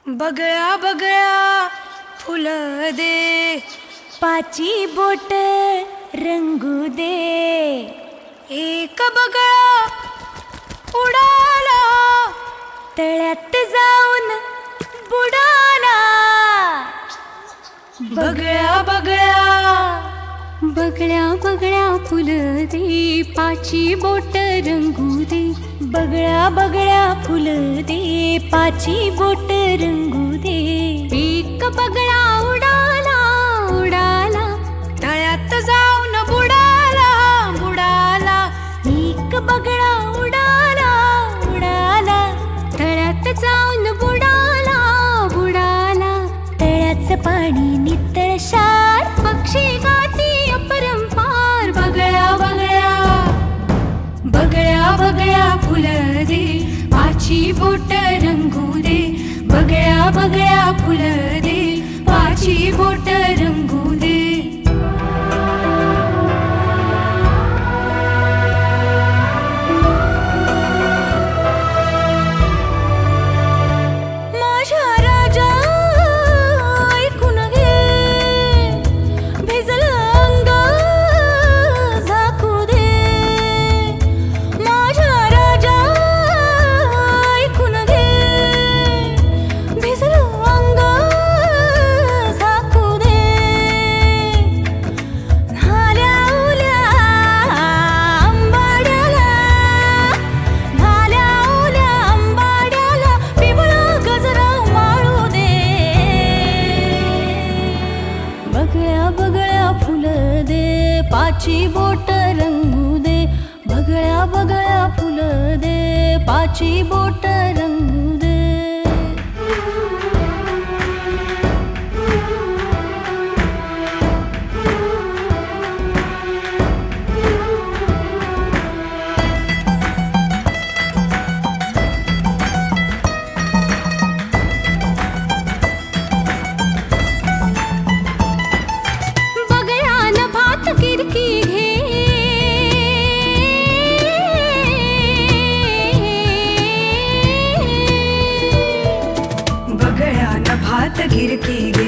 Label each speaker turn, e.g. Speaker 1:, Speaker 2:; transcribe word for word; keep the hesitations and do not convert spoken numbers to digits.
Speaker 1: बगळ्या बगळ्या फुल दे,
Speaker 2: पाची बोट रंगू दे।
Speaker 1: एक बगळा उडाला,
Speaker 2: तळ्यात जाऊन बुडाला।
Speaker 1: बगळ्या बगळ्या
Speaker 2: बगळ्या बगळ्या फुल दे, पाची बोट रंगू दे। बगळ्या बगळ्या फुल दे, पाची बोट रंगू दे। एक बगळा उडाला उडाला,
Speaker 1: तळ्यात जाऊन बुडाला बुडाला।
Speaker 2: एक बगळा उडाला उडाला, तळ्यात जाऊन बुडाला बुडाला। तळ्याचं पाणी नितळशार, पक्षी गाती अपरंपार।
Speaker 1: बगळ्या बगळ्या बगळ्या बगळ्या फुल दे, पाची बोट रंगू दे। बगळ्या बगळ्या फुल दे, पाची बोट रंगू दे।
Speaker 2: माझ्या राजा ऐकून घे, भिजलं अंग झाकू दे। माझ्या राजा ऐकून घे, भिजलं अंग झाकू दे। न्हाल्या उल्या आंबाड्याला, न्हाल्या उल्या आंबाड्याला, पिवळा गजरा माळू दे। बगळ्या बगळ्या फुल दे, पाची बोट रंगू दे। बगळ्या बगळ्या फुल दे, पाची बोट रंगू दे। बगळ्यानं भात किरकी घे,
Speaker 1: बगळ्यानं भात गिरकी